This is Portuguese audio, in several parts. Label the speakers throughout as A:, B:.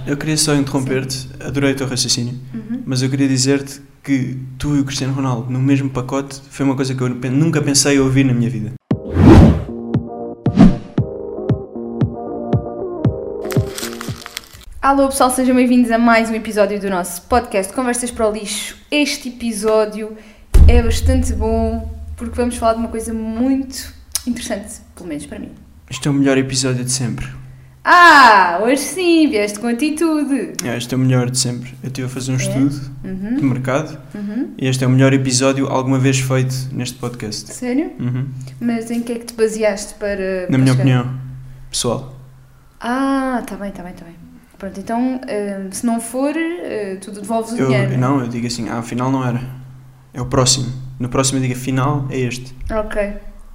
A: eu queria só interromper-te, adorei o teu raciocínio, mas eu queria dizer-te que tu e o Cristiano Ronaldo no mesmo pacote foi uma coisa que eu nunca pensei ouvir na minha vida.
B: Alô pessoal, sejam bem-vindos a mais um episódio do nosso podcast Conversas para o Lixo. Este episódio é bastante bom porque vamos falar de uma coisa muito interessante, pelo menos para mim.
A: Este é o melhor episódio de sempre.
B: Hoje sim, vieste com atitude.
A: Este é o melhor de sempre. Eu estive a fazer um estudo de mercado e este é o melhor episódio alguma vez feito neste podcast.
B: Sério? Mas em que é que te baseaste para...
A: Na minha opinião, pessoal.
B: Tá bem. Pronto, então, se não for, tu devolves o dinheiro.
A: Não, eu digo assim, afinal não era. É o próximo. No próximo eu digo, afinal é este.
B: Ok.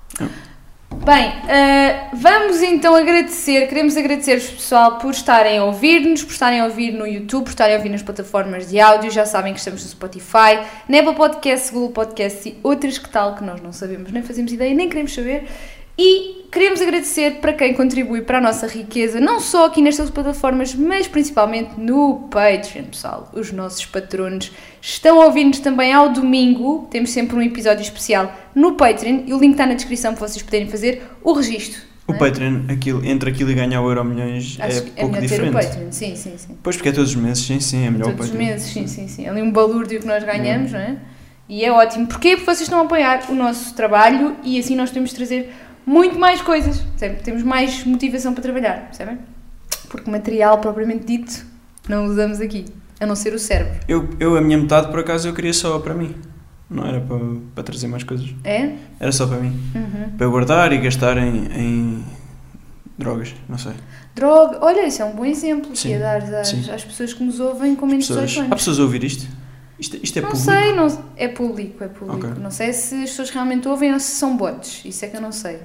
B: Bem, vamos então queremos agradecer-vos, pessoal, por estarem a ouvir-nos, por estarem a ouvir no YouTube, por estarem a ouvir nas plataformas de áudio. Já sabem que estamos no Spotify, na Apple Podcast, Google Podcast e outras que tal, que nós não sabemos, nem fazemos ideia, nem queremos saber. E queremos agradecer para quem contribui para a nossa riqueza, não só aqui nestas plataformas, mas principalmente no Patreon, pessoal. Os nossos patronos estão a ouvir-nos também ao domingo, temos sempre um episódio especial no Patreon e o link está na descrição para vocês poderem fazer o registro.
A: O Patreon, entre aquilo e ganhar o Euromilhões é pouco diferente.
B: Ter o Patreon, sim.
A: Pois, porque é todos os meses, sim, é melhor o Patreon.
B: Todos os meses, sim. Ali um balúrdio que nós ganhamos, não é? E é ótimo. Porquê? Porque vocês estão a apoiar o nosso trabalho e assim nós podemos trazer muito mais coisas, percebe? Temos mais motivação para trabalhar, percebem? Porque material propriamente dito não usamos aqui, a não ser o cérebro.
A: Eu a minha metade, por acaso, eu queria só para mim. Não era para trazer mais coisas.
B: É?
A: Era só para mim. Para eu guardar e gastar em drogas, não sei.
B: Droga, olha, isso é um bom exemplo.
A: Sim,
B: que é dar às pessoas que nos ouvem com menos de 18 anos.
A: Há pessoas a ouvir isto? Isto é
B: não
A: público?
B: Sei, não, é público.
A: Okay.
B: Não sei se as pessoas realmente ouvem ou se são bots, isso é que eu não sei.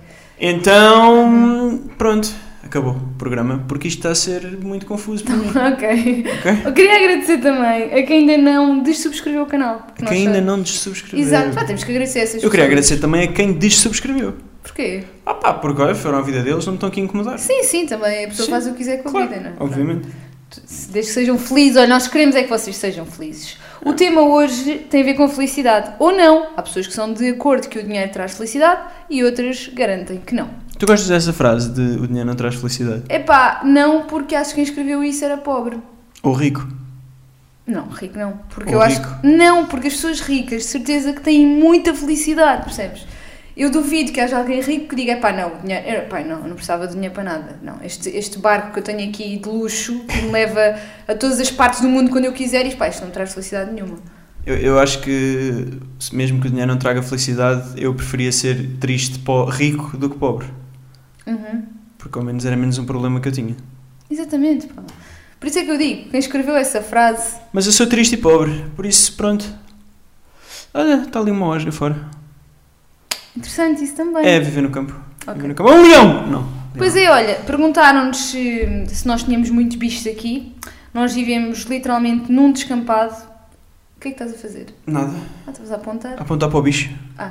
A: Então, pronto, acabou o programa, porque isto está a ser muito confuso para mim.
B: Ok. Eu queria agradecer também a quem ainda não dessubscreveu o canal.
A: Quem ainda não dessubscreveu.
B: Exato, temos que agradecer a essas pessoas.
A: Eu queria agradecer também a quem dessubscreveu.
B: Porquê?
A: Porque olha, foram a vida deles, não me estão aqui a incomodar.
B: Sim, também a pessoa faz o que quiser com a vida, não é?
A: Obviamente.
B: Desde que sejam felizes, olha, nós queremos é que vocês sejam felizes. O tema hoje tem a ver com felicidade, ou não. Há pessoas que são de acordo que o dinheiro traz felicidade e outras garantem que não.
A: Tu gostas dessa frase de o dinheiro não traz felicidade?
B: Não, porque acho que quem escreveu isso era pobre.
A: Ou rico?
B: Não, rico não. Porque
A: ou
B: eu
A: rico.
B: acho que não, porque as pessoas ricas, de certeza que têm muita felicidade, percebes? Eu duvido que haja alguém rico que diga, o dinheiro, eu não precisava de dinheiro para nada. Não, este barco que eu tenho aqui de luxo, que me leva a todas as partes do mundo quando eu quiser, isto não me traz felicidade nenhuma.
A: Eu acho que, mesmo que o dinheiro não traga felicidade, eu preferia ser triste, rico do que pobre. Porque ao menos era menos um problema que eu tinha.
B: Exatamente, pá. Por isso é que eu digo, quem escreveu essa frase...
A: Mas eu sou triste e pobre, por isso, pronto. Olha, está ali uma osga fora.
B: Interessante isso também.
A: É, viver no campo. Okay. Viver no campo. Um leão! Não.
B: Pois é, olha, perguntaram-nos se nós tínhamos muitos bichos aqui. Nós vivemos literalmente num descampado. O que é que estás a fazer?
A: Nada.
B: Estás a apontar?
A: Apontar para o bicho.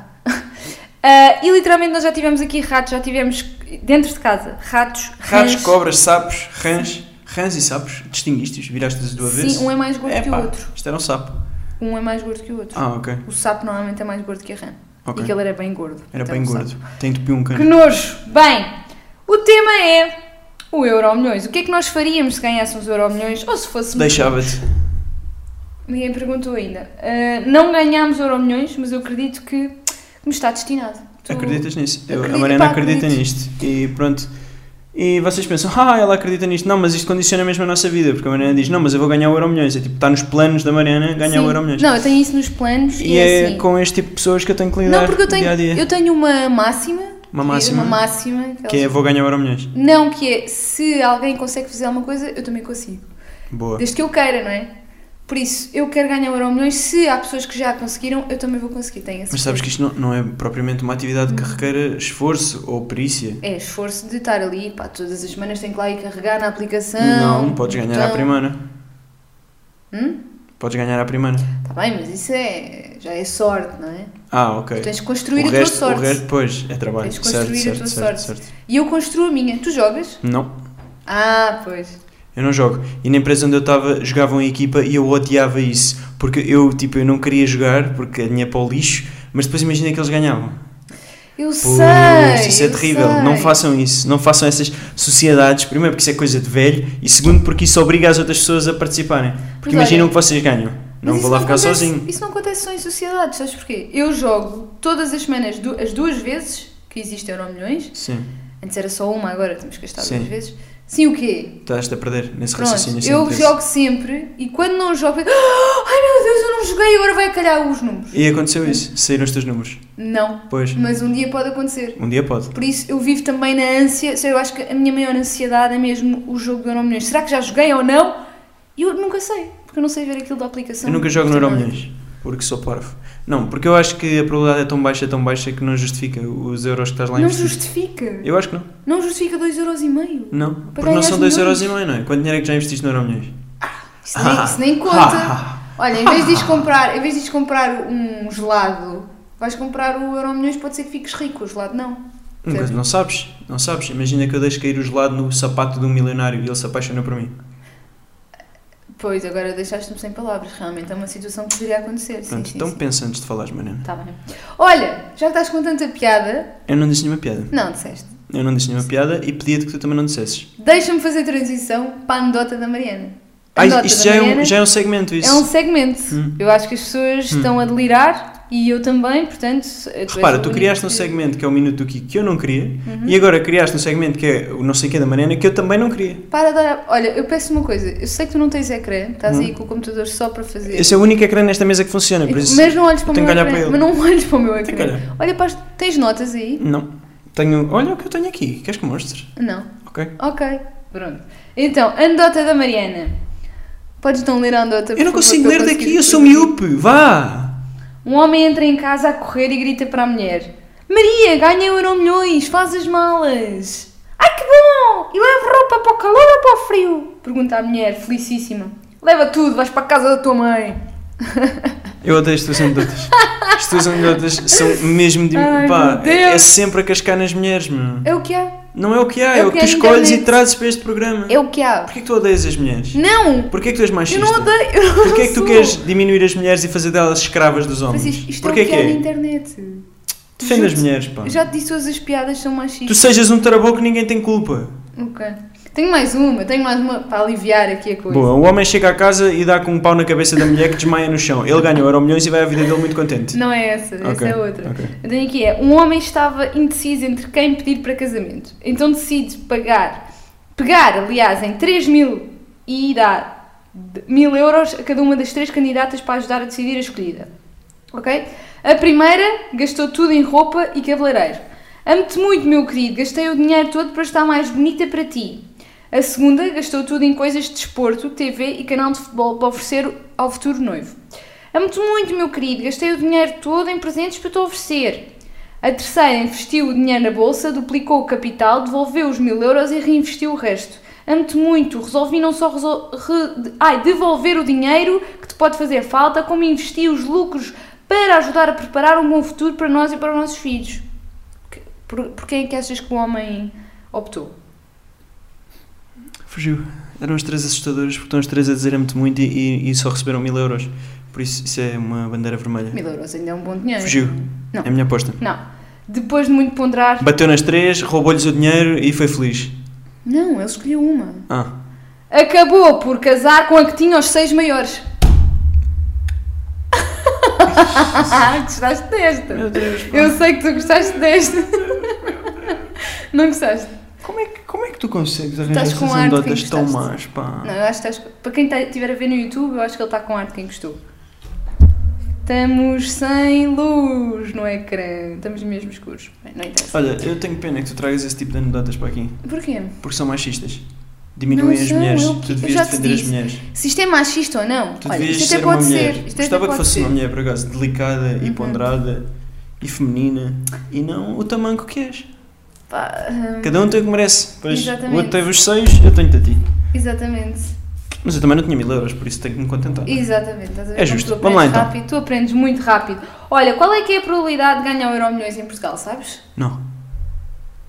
B: E literalmente nós já tivemos aqui ratos, já tivemos dentro de casa ratos,
A: rãs, cobras, sapos, rãs e sapos. Distinguiste-os? Viraste-os do avesso?
B: Sim, um é mais gordo que o outro.
A: Isto era um sapo.
B: Um é mais gordo que o outro.
A: Ok.
B: O sapo normalmente é mais gordo que a rã.
A: Okay.
B: E aquele era bem gordo.
A: Era bem gordo. Tem entupido um cano.
B: Que nojo! Bem, o tema é o Euromilhões. O que é que nós faríamos se ganhássemos o Euromilhões ou se fôssemos...
A: Deixava-te.
B: Ninguém perguntou ainda. Não ganhámos Euromilhões, mas eu acredito que me está destinado.
A: Acreditas nisso? A Mariana acredita nisto. E pronto. E vocês pensam, ela acredita nisto. Não, mas isto condiciona mesmo a nossa vida. Porque a Mariana diz, não, mas eu vou ganhar o Euromilhões. É tipo, está nos planos da Mariana ganhar o Euromilhões.
B: Não, eu tenho isso nos planos.
A: E é assim, com este tipo de pessoas que eu tenho que lidar.
B: Não, porque dia a dia. Eu tenho uma máxima.
A: Uma máxima. Que é, vou ganhar o Euromilhões.
B: Não, que é, se alguém consegue fazer alguma coisa, eu também consigo.
A: Boa.
B: Desde que eu queira, não é? Por isso, eu quero ganhar o Euromilhões. Se há pessoas que já conseguiram, eu também vou conseguir.
A: Mas sabes que isto não é propriamente uma atividade que requer esforço ou perícia.
B: É esforço de estar ali, todas as semanas tem que lá ir carregar na aplicação.
A: Não, podes ganhar à primeira. Podes ganhar à primeira.
B: Está bem, mas isso já é sorte, não é?
A: Ok.
B: Tu tens de construir a tua sorte.
A: O resto, depois, é trabalho.
B: Tens de construir a tua sorte.
A: Certo.
B: E eu construo a minha. Tu jogas?
A: Não.
B: Pois.
A: Eu não jogo. E na empresa onde eu estava, jogavam em equipa e eu odiava isso. Porque eu não queria jogar, porque a minha é para o lixo, mas depois imagina que eles ganhavam.
B: Eu sei.
A: Isso é terrível.
B: Sei.
A: Não façam isso. Não façam essas sociedades. Primeiro porque isso é coisa de velho e segundo porque isso obriga as outras pessoas a participarem. Porque imaginam que vocês ganham. Não vou lá ficar sozinho.
B: Isso não acontece só em sociedades, sabes porquê? Eu jogo todas as semanas, as 2 vezes que existe Euromilhões.
A: Sim.
B: Antes era só uma, agora temos que gastar 2 vezes.
A: Sim,
B: o quê?
A: Estás-te a perder nesse
B: Pronto,
A: raciocínio.
B: Eu jogo sempre e quando não jogo, ai meu Deus, eu não joguei, agora vai calhar os números.
A: E aconteceu isso? Saíram os teus números?
B: Não.
A: Pois.
B: Mas um dia pode acontecer.
A: Um dia pode.
B: Por isso eu vivo também na ânsia. Eu acho que a minha maior ansiedade é mesmo o jogo do Euromilhões. Será que já joguei ou não? E eu nunca sei, porque eu não sei ver aquilo da aplicação.
A: Eu nunca jogo no Euromilhões, porque sou parvo. Não, porque eu acho que a probabilidade é tão baixa que não justifica os euros que estás lá a investir.
B: Não justifica?
A: Eu acho que não.
B: Não justifica 2,5€?
A: Não, porque não são 2,5€, não é? Quanto dinheiro é que já investiste no Euromilhões?
B: Isso nem conta. Olha, em vez de ires comprar um gelado, vais comprar o Euromilhões, pode ser que fiques rico, o gelado não.
A: Não sabes. Imagina que eu deixo cair o gelado no sapato de um milionário e ele se apaixona por mim.
B: Pois, agora deixaste-me sem palavras, realmente é uma situação que poderia acontecer.
A: Pronto, então pensa antes de falares, Mariana.
B: Tá bem. Olha, já que estás com tanta piada...
A: Eu não disse nenhuma piada.
B: Não, disseste.
A: Eu não disse nenhuma piada e pedia-te que tu também não dissesses.
B: Deixa-me fazer transição para a anedota da Mariana.
A: Isto já é um segmento, isso.
B: É um segmento. Eu acho que as pessoas estão a delirar e eu também, portanto...
A: Repara, tu criaste um segmento que é o Minuto do Kiko que eu não queria e agora criaste um segmento que é o não sei o que da Mariana que eu também não queria.
B: Para dar... Olha, eu peço uma coisa. Eu sei que tu não tens ecrã, estás aí com o computador só para fazer...
A: Esse é o único ecrã nesta mesa que funciona, por isso...
B: Mas não olhes para o meu ecrã.
A: Para
B: mas não olhes para o meu ecrã. Olha, tens notas aí?
A: Não. Tenho... Olha o que eu tenho aqui. Queres que mostres?
B: Não.
A: Ok.
B: Pronto. Então, anedota da Mariana. Podes não ler a anedota, por
A: Eu não
B: favor,
A: consigo ler daqui, eu sou miúpe. Vá!
B: Um homem entra em casa a correr e grita para a mulher: Maria, ganha Euromilhões, faz as malas. Ai que bom! E leva roupa para o calor ou para o frio? Pergunta a mulher, felicíssima. Leva tudo, vais para a casa da tua mãe.
A: Eu odeio as tuas anedotas. As tuas anedotas são mesmo de...
B: Ai,
A: pá, é sempre a cascar nas mulheres, meu.
B: É o que há.
A: Não é o que há, é o que tu escolhes e trazes para este programa.
B: É o que há.
A: Porquê que tu odeias as mulheres?
B: Não!
A: Porquê que tu és machista?
B: Eu não odeio.
A: Porquê que tu queres diminuir as mulheres e fazer delas escravas dos homens?
B: Mas isto
A: Porquê
B: é o que há na internet.
A: Defende as mulheres, pá.
B: Já te disse todas as piadas são machistas.
A: Tu sejas um taraboco, ninguém tem culpa.
B: Ok. Tenho mais uma para aliviar aqui a coisa.
A: Boa, o homem chega a casa e dá com um pau na cabeça da mulher que desmaia no chão. Ele ganha o Euromilhões e vai à vida dele muito contente.
B: Não é essa é outra. Okay. Eu tenho aqui um homem estava indeciso entre quem pedir para casamento. Então decide pegar, aliás, em 3.000 e dar 1.000€ a cada uma das 3 candidatas para ajudar a decidir a escolhida. Ok? A primeira gastou tudo em roupa e cabeleireiro. Amo-te muito, meu querido, gastei o dinheiro todo para estar mais bonita para ti. A segunda gastou tudo em coisas de desporto, TV e canal de futebol para oferecer ao futuro noivo. Amo-te muito, meu querido, gastei o dinheiro todo em presentes para te oferecer. A terceira investiu o dinheiro na bolsa, duplicou o capital, devolveu os 1.000€ e reinvestiu o resto. Amo-te muito, resolvi não só devolver o dinheiro que te pode fazer falta, como investir os lucros para ajudar a preparar um bom futuro para nós e para os nossos filhos. Por quem é que achas que o homem optou?
A: Fugiu. Eram as 3 assustadoras porque estão as 3 a dizer amo-te muito e só receberam 1.000€. Por isso é uma bandeira vermelha.
B: 1.000€ ainda é um bom dinheiro.
A: Fugiu.
B: Não.
A: É a minha aposta.
B: Não. Depois de muito ponderar...
A: Bateu nas 3, roubou-lhes o dinheiro e foi feliz.
B: Não, ele escolheu uma.
A: Acabou
B: por casar com a que tinha os 6 maiores. Gostaste desta?
A: Meu Deus, pá.
B: Eu sei que tu gostaste desta. Não gostaste?
A: Como é que tu consegues arranjar essas anedotas tão más, pá?
B: Não, eu acho que estás... Para quem estiver a ver no YouTube, eu acho que ele está com ar de quem gostou. Estamos sem luz no ecrã. Estamos mesmo escuros. Bem, não interessa.
A: Olha, eu tenho pena que tu tragas esse tipo de anedotas para aqui.
B: Porquê?
A: Porque são machistas. Diminuem as mulheres. Tu devias defender as mulheres.
B: Se isto é machista ou não.
A: Tu devias ser uma mulher. Gostava que fosse uma mulher, por acaso, delicada e ponderada e feminina. E não o tamanco que és. Cada um tem o que merece. Pois
B: exatamente.
A: O outro teve os 6, eu tenho-te a ti.
B: Exatamente.
A: Mas eu também não tinha 1.000€, por isso tenho que me contentar.
B: Exatamente. Estás a ver?
A: É justo. Vamos lá então.
B: Rápido, tu aprendes muito rápido. Olha, qual é que é a probabilidade de ganhar o Euromilhões em Portugal, sabes?
A: Não.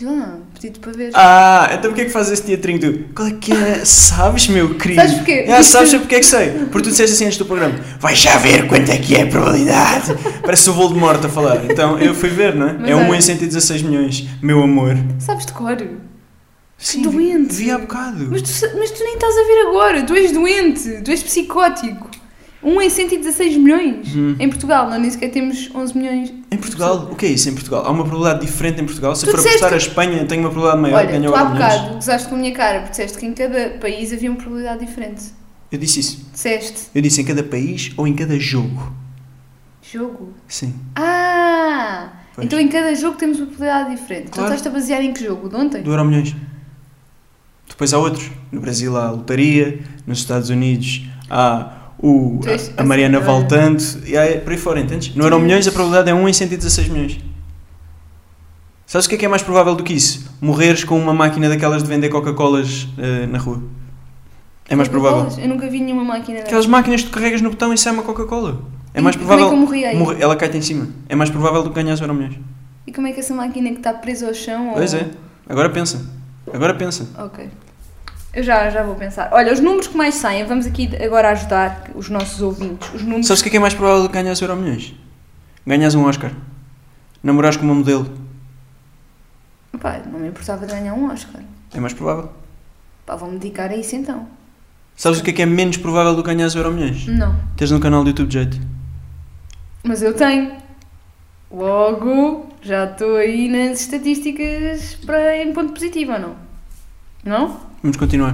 B: Diz lá, pedi-te para ver.
A: Então porquê é que fazes esse teatrinho tu? Qual é que é? Sabes, meu querido?
B: Sabes porquê?
A: Sabes porque é que sei? Porque tu disseste assim antes do programa. Vai já ver quanto é que é a probabilidade. Parece o Voldemort a falar. Então eu fui ver, não é?
B: Mas
A: é 1 em 116 milhões, meu amor.
B: Sabes de cor?
A: Sim,
B: doente.
A: Vi há bocado.
B: Mas tu nem estás a ver agora. Tu és doente. Tu és psicótico. 1 em 116 milhões. Em Portugal, não nem sequer temos 11 milhões.
A: Em Portugal? O que é isso em Portugal? Há uma probabilidade diferente em Portugal? Se
B: Tu
A: for
B: disseste
A: apostar a Espanha, tem uma probabilidade maior de
B: Olha,
A: ganhar
B: tu há
A: o milhões.
B: bocado gozaste com a minha cara porque disseste que em cada país havia uma probabilidade diferente.
A: Eu disse isso.
B: Disseste.
A: Eu disse em cada país ou em cada jogo?
B: Jogo?
A: Sim. Pois.
B: Então em cada jogo temos uma probabilidade diferente. Então
A: Claro.
B: estás-te a basear em que jogo? De ontem?
A: Do Euromilhões. Depois há outros. No Brasil há a lotaria, nos Estados Unidos há a Mariana Valtante, e aí, por aí fora, entendes? No Euromilhões a probabilidade é 1 em 116 milhões. Sabes o que é mais provável do que isso? Morreres com uma máquina daquelas de vender Coca-Colas na rua. É mais provável.
B: Eu nunca vi nenhuma máquina dessas.
A: Aquelas máquinas que tu carregas no botão e sai uma Coca-Cola. É mais
B: Como
A: provável.
B: é que eu morri aí?
A: Ela cai-te em cima. É mais provável do que ganhar os Euromilhões.
B: E como é que essa máquina que está presa ao chão...
A: Pois é. Agora pensa.
B: Ok. Eu já vou pensar. Olha, os números que mais saem, vamos aqui agora ajudar os nossos ouvintes. Os números...
A: Sabes o que é mais provável do que ganhar os Euromilhões? Ganhas um Oscar. Namorares com uma modelo.
B: Pá, não me importava de ganhar um Oscar.
A: É mais provável.
B: Pá, vou-me dedicar a isso então.
A: Sabes o que é menos provável do que ganhar os Euromilhões?
B: Não.
A: Tens no canal do YouTube de jeito.
B: Mas eu tenho. Logo, já estou aí nas estatísticas em ponto positivo, ou não? Não?
A: Vamos continuar.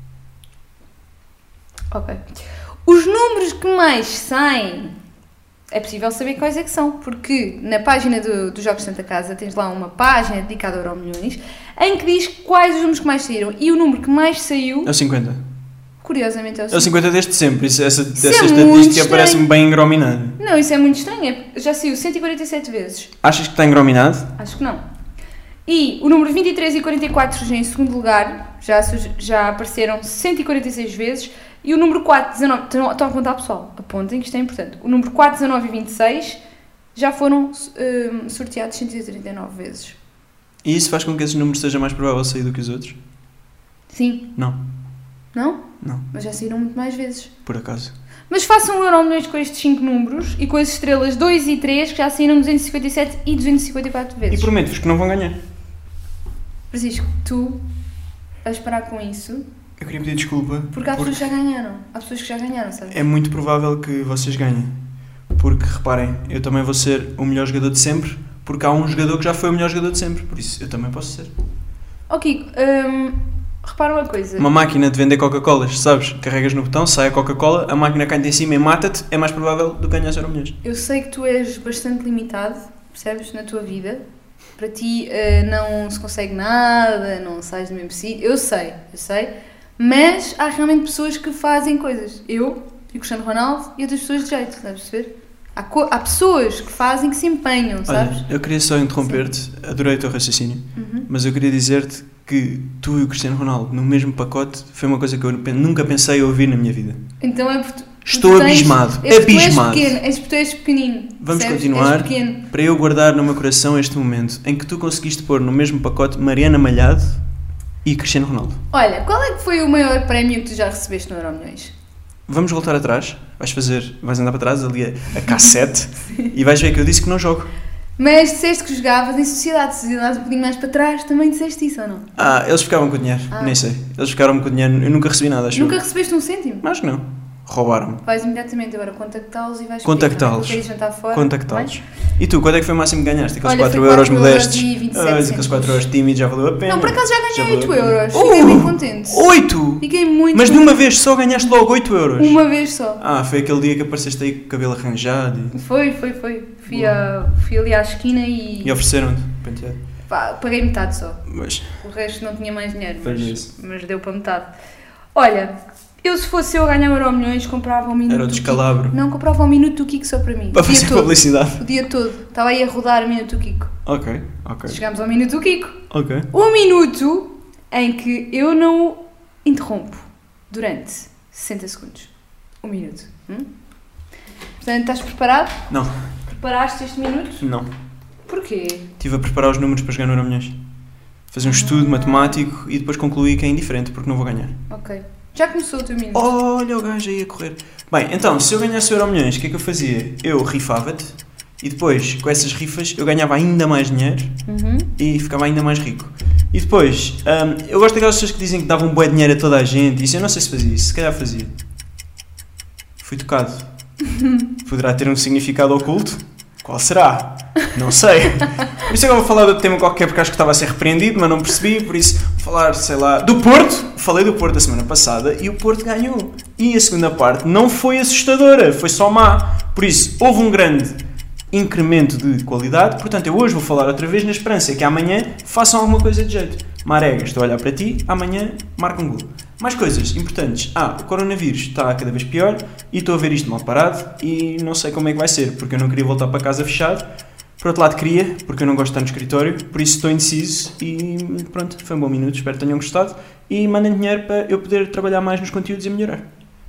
B: Ok. Os números que mais saem, é possível saber quais é que são, porque na página dos Jogos de Santa Casa tens lá uma página dedicada a Euromilhões, em que diz quais os números que mais saíram, e o número que mais saiu,
A: É o 50.
B: curiosamente, é o
A: É o 50 desde sempre. Essa
B: é
A: estatística
B: muito
A: parece-me bem engrominada.
B: Não, isso é muito estranho, já saiu 147 vezes.
A: Achas que está engrominado?
B: Acho que não. E o número 23 e 44 surgem em segundo lugar, já apareceram 146 vezes, e o número 4, 19, estão a contar pessoal, apontem que isto é importante, o número 4, 19 e 26 já foram sorteados 139 vezes.
A: E isso faz com que esses números seja mais provável sair do que os outros?
B: Sim.
A: Não.
B: Não?
A: Não.
B: Mas já saíram muito mais vezes.
A: Por acaso.
B: Mas façam um Euromilhões com estes 5 números e com as estrelas 2 e 3 que já saíram 257 e 254 vezes.
A: E prometo-vos que não vão ganhar.
B: Francisco, tu vais parar com isso.
A: Eu queria pedir desculpa.
B: Porque há pessoas que já ganharam. Há pessoas que já ganharam, sabes?
A: É muito provável que vocês ganhem. Porque, reparem, eu também vou ser o melhor jogador de sempre, porque há um jogador que já foi o melhor jogador de sempre. Por isso, eu também posso ser.
B: Oh, Kiko, repara uma coisa.
A: Uma máquina de vender Coca-Colas, sabes? Carregas no botão, sai a Coca-Cola, a máquina cai-te em cima e mata-te, é mais provável do que ganhar Euromilhões.
B: Eu sei que tu és bastante limitado, percebes, na tua vida. Para ti não se consegue nada, não sais do mesmo sítio. Eu sei. Mas há realmente pessoas que fazem coisas. Eu e o Cristiano Ronaldo e outras pessoas de jeito, sabes perceber? Há pessoas que fazem, que se empenham, sabes?
A: Olha, eu queria só interromper-te, adorei o teu raciocínio, mas eu queria dizer-te que tu e o Cristiano Ronaldo no mesmo pacote foi uma coisa que eu nunca pensei ouvir na minha vida.
B: Então é porque
A: Estou abismado.
B: Tu és pequenino.
A: Vamos
B: percebes?
A: continuar para eu guardar no meu coração este momento em que tu conseguiste pôr no mesmo pacote Mariana Malhado e Cristiano Ronaldo.
B: Olha, qual é que foi o maior prémio que tu já recebeste no Euromilhões?
A: Vamos voltar atrás. Vais andar para trás ali a cassete e vais ver que eu disse que não jogo.
B: Mas disseste que jogavas em sociedade. Se andares um bocadinho mais para trás, também disseste isso ou não?
A: Eles ficavam com o dinheiro. Nem sei. Eles ficaram com o dinheiro. Eu nunca recebi nada, acho.
B: Nunca recebeste um cêntimo?
A: Acho que não. Roubaram-me.
B: Vais imediatamente agora contactá-los e vais
A: Contactá-los.
B: Contactá-los.
A: E tu, quanto é que foi o máximo que ganhaste? Aqueles
B: Olha,
A: 4
B: foi
A: euros
B: 4
A: modestos.
B: euros e 27
A: Aqueles 4 euros tímidos já valeu a pena.
B: Não, por acaso já ganhei 8
A: valeu a pena.
B: euros. Fiquei bem contente.
A: 8?
B: Fiquei muito
A: Mas de
B: contente.
A: uma vez só ganhaste logo 8 euros?
B: Uma vez só.
A: Foi aquele dia que apareceste aí com o cabelo arranjado.
B: Foi. Fui ali à esquina
A: E ofereceram-te penteado.
B: Pá, paguei metade só.
A: Mas
B: O resto não tinha mais dinheiro,
A: Fez
B: mas deu para metade. Olha, se fosse eu a ganhar Euromilhões, comprava um minuto
A: era o
B: do
A: descalabro.
B: Kiko. Não, comprava um minuto do Kiko só para mim.
A: Para
B: O dia
A: fazer
B: todo.
A: publicidade.
B: O dia todo. Estava aí a rodar o minuto do Kiko.
A: Ok.
B: Chegámos ao minuto do Kiko.
A: Ok.
B: Um minuto em que eu não o interrompo durante 60 segundos. Um minuto. Portanto, estás preparado?
A: Não.
B: Preparaste este minuto?
A: Não.
B: Porquê?
A: Estive a preparar os números para jogar no Euromilhões. fazer um estudo matemático e depois concluir que é indiferente porque não vou ganhar.
B: Ok. Já começou o teu minuto.
A: Olha o gajo aí a correr. Bem, então, se eu ganhasse o Euromilhões, o que é que eu fazia? Eu rifava-te e depois, com essas rifas, eu ganhava ainda mais dinheiro e ficava ainda mais rico. E depois, eu gosto daquelas pessoas que dizem que davam bué dinheiro a toda a gente. Isso eu não sei se fazia isso, se calhar fazia. Fui tocado. Poderá ter um significado oculto? Qual será? Não sei. Por isso agora vou falar de outro tema qualquer porque acho que estava a ser repreendido, mas não percebi, por isso vou falar, sei lá, do Porto. Falei do Porto a semana passada e o Porto ganhou. E a segunda parte não foi assustadora, foi só má. Por isso, houve um grande incremento de qualidade, portanto eu hoje vou falar outra vez na esperança que amanhã façam alguma coisa de jeito. Marega, estou a olhar para ti, amanhã marca um gol. Mais coisas importantes. O coronavírus está cada vez pior e estou a ver isto mal parado e não sei como é que vai ser, porque eu não queria voltar para casa fechado. Por outro lado queria, porque eu não gosto de estar no escritório, por isso estou indeciso e pronto, foi um bom minuto, espero que tenham gostado e mandem dinheiro para eu poder trabalhar mais nos conteúdos e melhorar.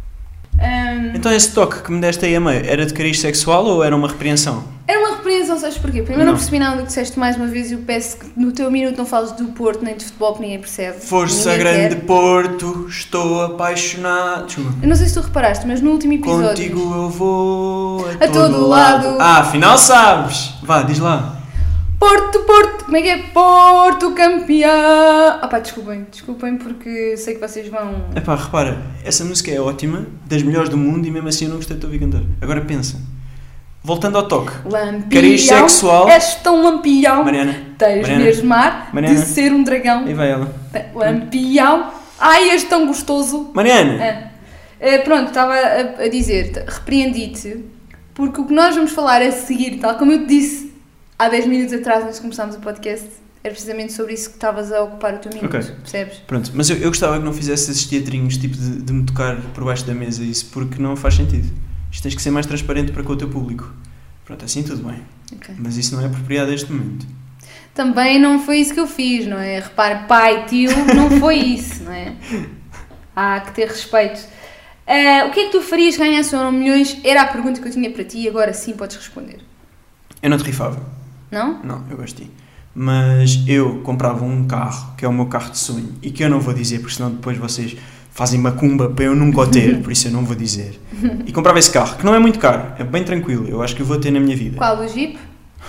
A: Então esse toque que me deste aí a meio, era de cariz sexual ou era uma repreensão?
B: Era uma repreensão, sabes porquê? Primeiro não percebi nada do que disseste mais uma vez e eu peço que no teu minuto não fales do Porto nem de futebol que ninguém percebe.
A: Força grande Porto, estou apaixonado.
B: Eu não sei se tu reparaste, mas no último episódio...
A: Contigo eu vou
B: a todo lado.
A: Afinal sabes. Vá, diz lá.
B: Porto, como é que é? Porto campeão! Desculpem porque sei que vocês vão...
A: Repara, essa música é ótima, das melhores do mundo e mesmo assim eu não gostei de te ouvir cantar. Agora pensa, voltando ao toque,
B: lampião,
A: cariz sexual...
B: És tão lampião,
A: Mariana,
B: tens mesmo ar de ser um dragão.
A: Aí vai ela.
B: Lampião, ai és tão gostoso.
A: Mariana!
B: Pronto, estava a dizer, repreendi-te, porque o que nós vamos falar a seguir, tal como eu te disse há 10 minutos atrás, antes de começarmos o podcast, era precisamente sobre isso que estavas a ocupar o teu minuto, percebes?
A: Pronto, mas eu gostava que não fizesse esses teatrinhos, tipo de me tocar por baixo da mesa, isso, porque não faz sentido. Isto tens que ser mais transparente para com o teu público. Pronto, assim tudo bem. Mas isso não é apropriado neste momento.
B: Também não foi isso que eu fiz, não é? Repare, pai, tio, não foi isso, não é? Há que ter respeito. O que é que tu farias se ganhasse o Euromilhões? Era a pergunta que eu tinha para ti e agora sim podes responder.
A: Eu não te rifava.
B: Não?
A: Não, eu gosto de ti. Mas eu comprava um carro, que é o meu carro de sonho, e que eu não vou dizer, porque senão depois vocês fazem macumba para eu nunca o ter, por isso eu não vou dizer. E comprava esse carro, que não é muito caro, é bem tranquilo, eu acho que eu vou ter na minha vida.
B: Qual, o Jeep?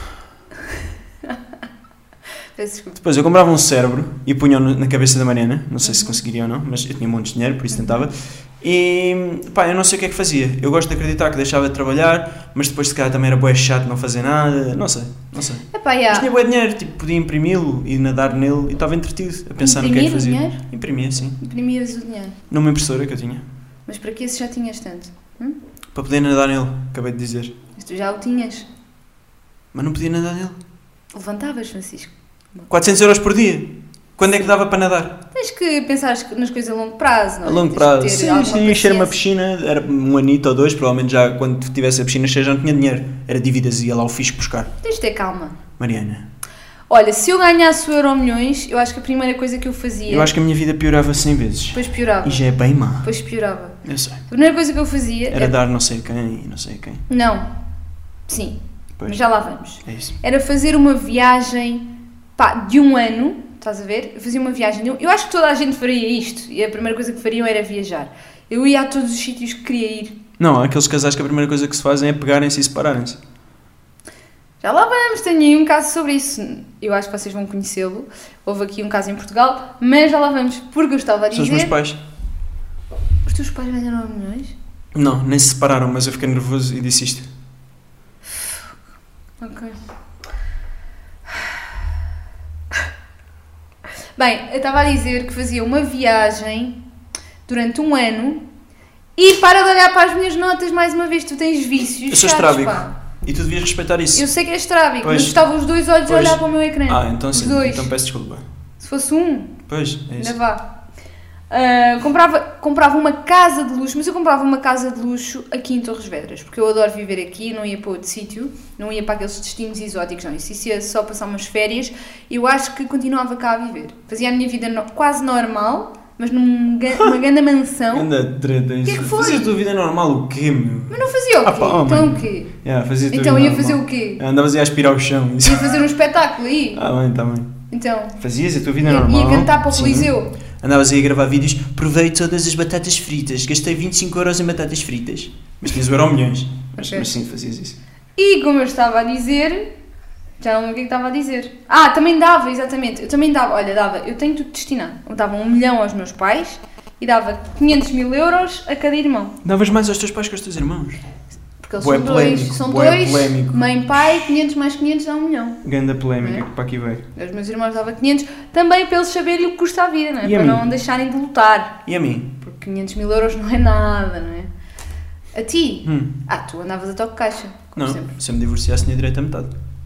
A: Depois eu comprava um cérebro e punha-o na cabeça da Mariana, não sei se conseguiria ou não, mas eu tinha um monte de dinheiro, por isso tentava. E eu não sei o que é que fazia. Eu gosto de acreditar que deixava de trabalhar, mas depois se calhar também era bué chato não fazer nada, não sei. Mas tinha bué dinheiro, tipo, podia imprimi-lo e nadar nele e estava entretido a pensar no que é que fazia.
B: Dinheiro?
A: Imprimia, sim.
B: Imprimias o dinheiro?
A: Numa impressora que eu tinha.
B: Mas para que se já tinhas tanto?
A: Para poder nadar nele, acabei de dizer.
B: Mas tu já o tinhas.
A: Mas não podia nadar nele.
B: Levantavas, Francisco.
A: 400 euros por dia. Quando é que dava para nadar?
B: Tens que pensar nas coisas a longo prazo, não é?
A: A longo prazo. Sim, encher uma piscina, era um anito ou dois, provavelmente já quando tivesse a piscina cheia já não tinha dinheiro. Era dívidas e ia lá o fisco buscar.
B: Tens de ter calma.
A: Mariana.
B: Olha, se eu ganhasse o Euromilhões, eu acho que a primeira coisa que eu fazia...
A: Eu acho que a minha vida piorava 100 vezes.
B: Depois piorava.
A: E já é bem má.
B: Depois piorava.
A: Eu sei.
B: A primeira coisa que eu fazia...
A: Era dar não sei quem e não sei quem.
B: Não. Sim. Pois. Mas já lá vamos.
A: É isso.
B: Era fazer uma viagem, de um ano... Estás a ver? Eu fazia uma viagem. Eu acho que toda a gente faria isto. E a primeira coisa que fariam era viajar. Eu ia a todos os sítios que queria ir.
A: Não, há aqueles casais que a primeira coisa que se fazem é pegarem-se e separarem-se.
B: Já lá vamos, tenho aí um caso sobre isso. Eu acho que vocês vão conhecê-lo. Houve aqui um caso em Portugal, mas já lá vamos. Porque eu estava a dizer...
A: São os meus pais.
B: Os teus pais ganharam Euromilhões?
A: Não, nem se separaram, mas eu fiquei nervoso e disse isto.
B: Ok. Bem, eu estava a dizer que fazia uma viagem durante um ano e para de olhar para as minhas notas mais uma vez, tu tens vícios.
A: Eu sou estrábico e tu devias respeitar isso.
B: Eu sei que és estrábico, mas estavam os dois olhos a olhar para o meu ecrã.
A: Então sim,
B: dois.
A: Então peço desculpa.
B: Se fosse um,
A: pois, é isso.
B: Ainda vá. Comprava uma casa de luxo, mas eu comprava uma casa de luxo aqui em Torres Vedras, porque eu adoro viver aqui, não ia para outro sítio, não ia para aqueles destinos exóticos, não, isso ia só passar umas férias, eu acho que continuava cá a viver. Fazia a minha vida quase normal, mas numa grande mansão.
A: Anda treta, isso.
B: O que é que foi?
A: Fazia a tua vida normal o quê, meu?
B: Mas não fazia o quê? Então o quê?
A: Fazia
B: então ia fazer o quê?
A: Andavas a aspirar o chão.
B: Ia fazer um espetáculo aí?
A: Bem, está bem.
B: Então.
A: Fazias a tua vida normal.
B: Ia cantar para o Coliseu.
A: Andavas aí a gravar vídeos, provei todas as batatas fritas, gastei 25€ em batatas fritas. Mas tinhas o Euromilhões. Mas sim, fazias isso.
B: E como eu estava a dizer, já não lembro o que estava a dizer. Também dava, exatamente. Eu também dava, eu tenho tudo destinado. Eu dava 1 milhão aos meus pais e dava 500 mil euros a cada irmão.
A: Davas mais aos teus pais que aos teus irmãos?
B: Porque eles são dois,
A: polémico.
B: Mãe e pai, 500 mais 500 dá 1 milhão.
A: Ganda polémica que para aqui veio.
B: Os meus irmãos davam 500, também para eles saberem o que custa a vida, não é?
A: E
B: para não deixarem de lutar.
A: E a mim?
B: Porque 500 mil euros não é nada, não é? A ti? Tu andavas a toque caixa, como
A: não,
B: sempre.
A: Se eu me divorciasse tinha direito a metade.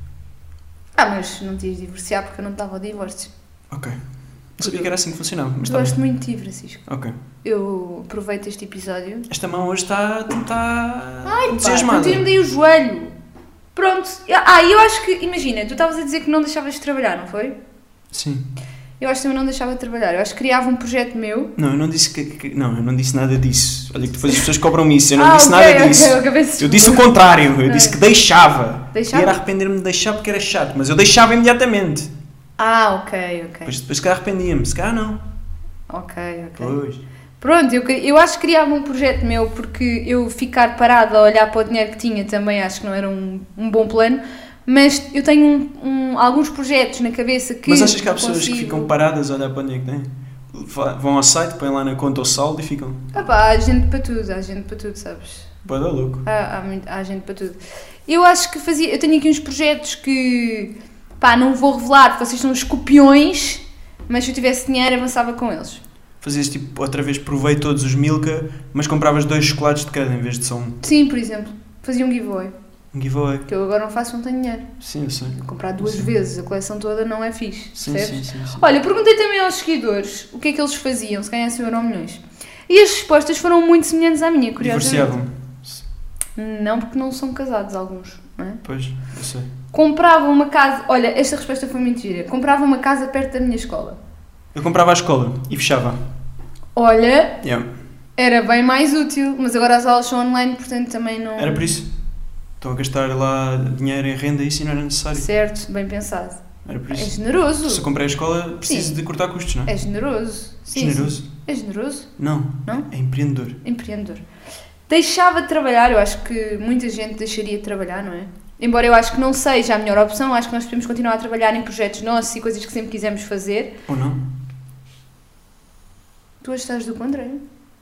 B: Mas não te ias divorciar porque eu não te dava o divórcio.
A: Ok. Não sabia que era assim que funcionava, mas
B: eu gosto muito de ti, Francisco.
A: Ok.
B: Eu aproveito este episódio.
A: Esta mão hoje está
B: entusiasmada. Não tira-me daí o joelho. Pronto. Eu acho que, imagina, tu estavas a dizer que não deixavas de trabalhar, não foi?
A: Sim.
B: Eu acho que também não deixava de trabalhar. Eu acho que criava um projeto meu.
A: Não, eu não disse eu não disse nada disso. Olha que depois as pessoas cobram isso. Eu não disse nada disso. Eu disse o contrário. Eu disse que deixava. E era arrepender-me de deixar porque era chato. Mas eu deixava imediatamente.
B: Ok.
A: Depois se calhar arrependia-me. Se calhar não.
B: Ok.
A: Pois.
B: Pronto, eu acho que criava um projeto meu porque eu ficar parada a olhar para o dinheiro que tinha também acho que não era um bom plano. Mas eu tenho alguns projetos na cabeça que.
A: Mas achas que há pessoas que ficam paradas a olhar para o dinheiro que têm? Vão ao site, põem lá na conta o saldo e ficam.
B: Há gente para tudo, sabes?
A: Pode dar louco.
B: Há gente para tudo. Eu acho que eu tenho aqui uns projetos que. Não vou revelar porque vocês são os copiões, mas se eu tivesse dinheiro avançava com eles.
A: Fazias tipo, outra vez provei todos os Milka, mas compravas 2 chocolates de cada em vez de só um.
B: Sim, por exemplo. Fazia um giveaway.
A: Um giveaway.
B: Que eu agora não faço, não tenho dinheiro.
A: Sim, eu sei.
B: Comprar 2 vezes, a coleção toda não é fixe.
A: Sim.
B: Olha, perguntei também aos seguidores o que é que eles faziam se ganhassem o Euromilhões. E as respostas foram muito semelhantes à minha, curiosamente.
A: Divorciavam-se?
B: Não, porque não são casados alguns, não é?
A: Pois, eu sei.
B: Compravam uma casa... Olha, esta resposta foi muito gira. Comprava uma casa perto da minha escola.
A: Eu comprava a escola e fechava.
B: Olha...
A: Yeah.
B: Era bem mais útil, mas agora as aulas são online, portanto também não...
A: Era por isso. Estão a gastar lá dinheiro em renda e isso não era necessário.
B: Certo, bem pensado.
A: Era por isso.
B: É generoso.
A: Se eu comprei a escola, preciso de cortar custos, não é?
B: É generoso.
A: Generoso?
B: É generoso?
A: Não. É empreendedor.
B: Deixava de trabalhar, eu acho que muita gente deixaria de trabalhar, não é? Embora eu acho que não seja a melhor opção, acho que nós podemos continuar a trabalhar em projetos nossos e coisas que sempre quisemos fazer.
A: Ou não?
B: Tu estás do contrário?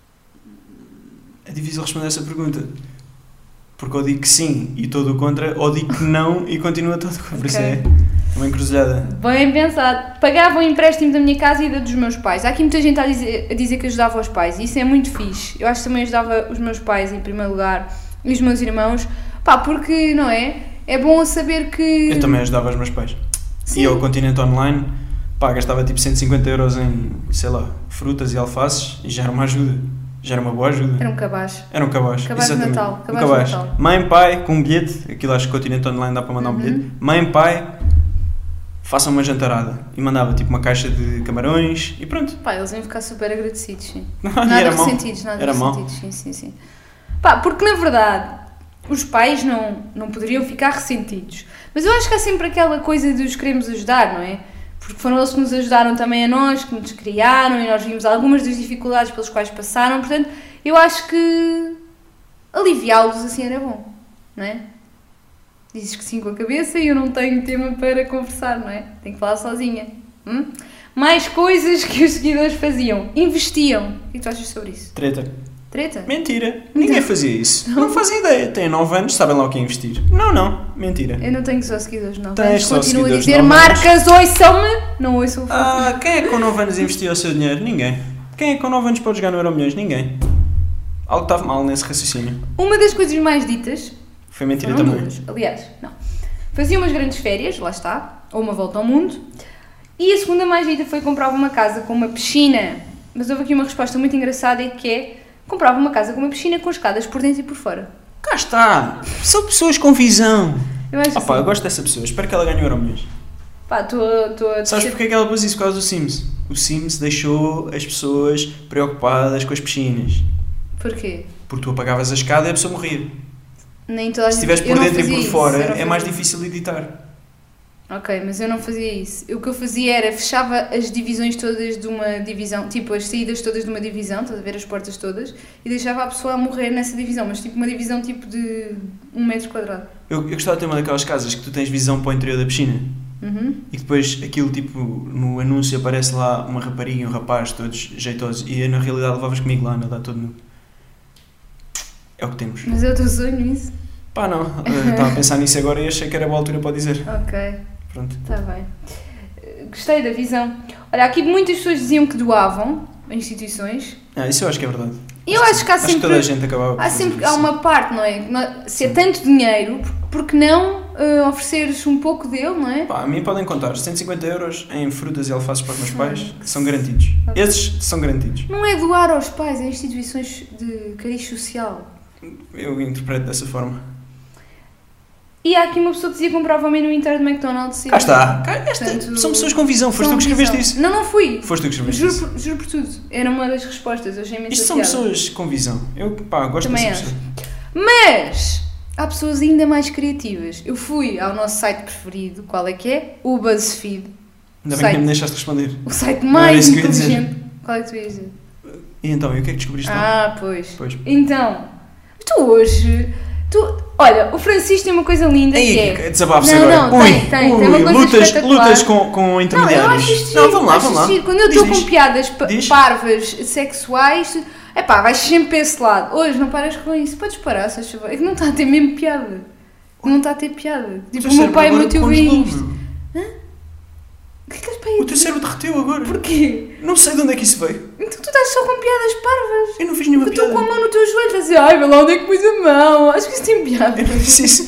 A: É difícil responder essa pergunta. Porque ou digo que sim e estou do contra, ou digo que não e continua todo contra. Por isso é uma encruzilhada.
B: Bem pensado. Pagava o empréstimo da minha casa e da dos meus pais. Há aqui muita gente a dizer que ajudava os pais e isso é muito fixe. Eu acho que também ajudava os meus pais em primeiro lugar e os meus irmãos. Porque, não é? É bom saber que...
A: Eu também ajudava os meus pais.
B: Sim.
A: E ao Continente Online, gastava tipo 150€ em, sei lá, frutas e alfaces e já era uma ajuda. Já era uma boa ajuda.
B: Era um cabaz.
A: Cabaz
B: de Natal.
A: Um cabaz. Mãe, pai, com um bilhete. Aquilo acho que o Continente Online dá para mandar um bilhete. Mãe, pai, façam uma jantarada. E mandava tipo uma caixa de camarões e pronto.
B: Eles iam ficar super agradecidos, sim.
A: Nada
B: ressentidos. Sim. Porque na verdade os pais não poderiam ficar ressentidos. Mas eu acho que há sempre aquela coisa de os queremos ajudar, não é? Porque foram eles que nos ajudaram também a nós, que nos criaram e nós vimos algumas das dificuldades pelas quais passaram. Portanto, eu acho que aliviá-los assim era bom, não é? Dizes que sim com a cabeça e eu não tenho tema para conversar, não é? Tenho que falar sozinha. Mais coisas que os seguidores faziam. Investiam. O que tu achas sobre isso?
A: Treta? Mentira.
B: Então,
A: Ninguém fazia isso. Não fazia ideia. Têm 9 anos, sabem lá o que é investir. Não. Mentira.
B: Eu não tenho só seguidores, não.
A: Tens só
B: continuo
A: seguidores,
B: a dizer marcas, ouçam-me. Não ouçam o
A: quem é que com 9 anos investia o seu dinheiro? Ninguém. Quem é que com 9 anos pode jogar no Euromilhões? Ninguém. Algo estava mal nesse raciocínio.
B: Uma das coisas mais ditas...
A: Foi mentira também.
B: Duas. Aliás, não. Fazia umas grandes férias, lá está. Ou uma volta ao mundo. E a segunda mais dita foi comprar uma casa com uma piscina. Mas houve aqui uma resposta muito engraçada que é... Comprava uma casa com uma piscina com escadas por dentro e por fora.
A: Cá está! São pessoas com visão!
B: Eu acho assim.
A: Eu gosto dessa pessoa. Espero que ela ganhe o Euromilhões.
B: Estou a...
A: Sabes porque é que ela pôs isso? Por causa do Sims. O Sims deixou as pessoas preocupadas com as piscinas.
B: Porquê?
A: Porque tu apagavas a escada e a pessoa morria.
B: Nem toda a
A: Se estiveres por dentro e por fora, é mais difícil de editar.
B: Ok, mas eu não fazia isso. O que eu fazia era fechava as divisões todas de uma divisão, tipo as saídas todas de uma divisão, estás a ver as portas todas, e deixava a pessoa a morrer nessa divisão, mas tipo uma divisão tipo de 1 metro quadrado.
A: Eu gostava de ter uma daquelas casas que tu tens visão para o interior da piscina. E que depois aquilo tipo no anúncio aparece lá uma rapariga e um rapaz todos jeitosos e na realidade levavas comigo lá a nadar todo nu. É o que temos.
B: Mas é o teu sonho isso?
A: Pá, não, estava a pensar nisso agora e achei que era boa altura para dizer.
B: Ok.
A: Pronto.
B: Está bem. Gostei da visão. Olha, aqui muitas pessoas diziam que doavam a instituições.
A: Isso eu acho que é verdade.
B: E eu acho que há sempre...
A: Acho que toda a gente acabava por
B: há
A: fazer
B: sempre
A: isso.
B: há uma parte, não é? Se é tanto dinheiro, porque não ofereceres um pouco dele, não é?
A: Pá, a mim podem contar 150 euros em frutas e alfaces para os meus pais, que são garantidos. Esses são garantidos.
B: Não é doar aos pais, é instituições de cariz social.
A: Eu interpreto dessa forma.
B: E há aqui uma pessoa que dizia que comprava o menu inteiro de McDonald's.
A: Cá está.
B: Portanto,
A: São pessoas com visão. Foste tu que escreveste isso.
B: Não fui.
A: Foste tu que escreveste isso.
B: Juro por tudo. Era uma das respostas. Eu achei imensa
A: Isto são
B: piada.
A: pessoas com visão. Eu, pá, gosto
B: Também
A: dessa pessoa.
B: Mas há pessoas ainda mais criativas. Eu fui ao nosso site preferido. Qual é que é? O BuzzFeed.
A: Ainda bem que nem me deixaste responder.
B: O site
A: Não era
B: mais
A: isso que eu ia dizer.
B: inteligente. Qual é que tu ias dizer?
A: E então, e o que é que descobriste lá?
B: Ah, pois. Então, tu hoje... Olha, o Francisco tem uma coisa linda que é...
A: Desabafos
B: não,
A: agora.
B: Não, tem uma coisa espetacular.
A: Lutas com intermediários.
B: Não, eu acho isto
A: Não, vamos lá.
B: Quando eu estou com piadas parvas sexuais, vais sempre para esse lado. Hoje não paras com isso. Podes parar, se achas. É que não está a ter mesmo piada. Não está a ter piada. Tipo, o meu pai e o meu tio veem isto. O que é que és para aí?
A: O teu cérebro derreteu agora.
B: Porquê?
A: Não sei de onde é que isso veio.
B: Então tu estás só com piadas parvas.
A: Eu não fiz nenhuma
B: eu
A: piada.
B: estou com a mão no teu joelho a dizer, ai, vê lá onde é que pus a mão. Acho que isso tem piada.
A: Eu não fiz isso.